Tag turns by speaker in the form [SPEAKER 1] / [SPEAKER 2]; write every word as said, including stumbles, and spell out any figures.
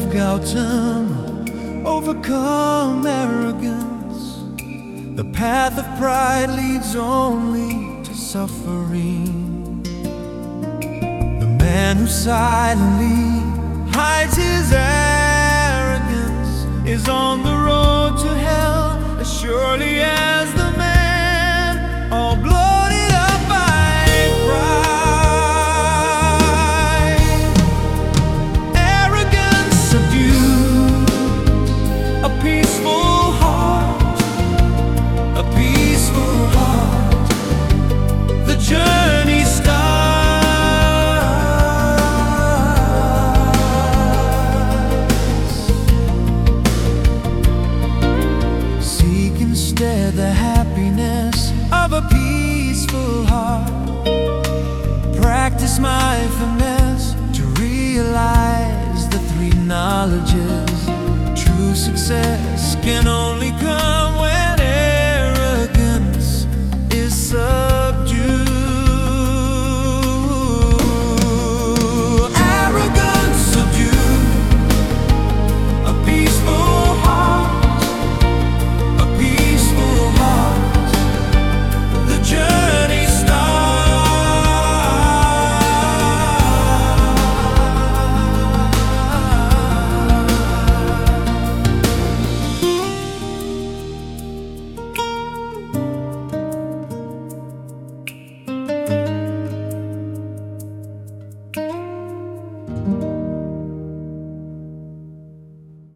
[SPEAKER 1] Gautam, overcome arrogance. The path of pride leads only to suffering. The man who silently hides his arrogance is on the road to hell as surely as the man all bloated up by pride. Arrogance subdued, a peaceful heart, a peaceful heart. The journey starts. Instead, the happiness of a peaceful heart. Practice mindfulness to realize the three knowledges. True success can only come when arrogance is subdued. Arrogance subdued, a peaceful heart. Journey starts.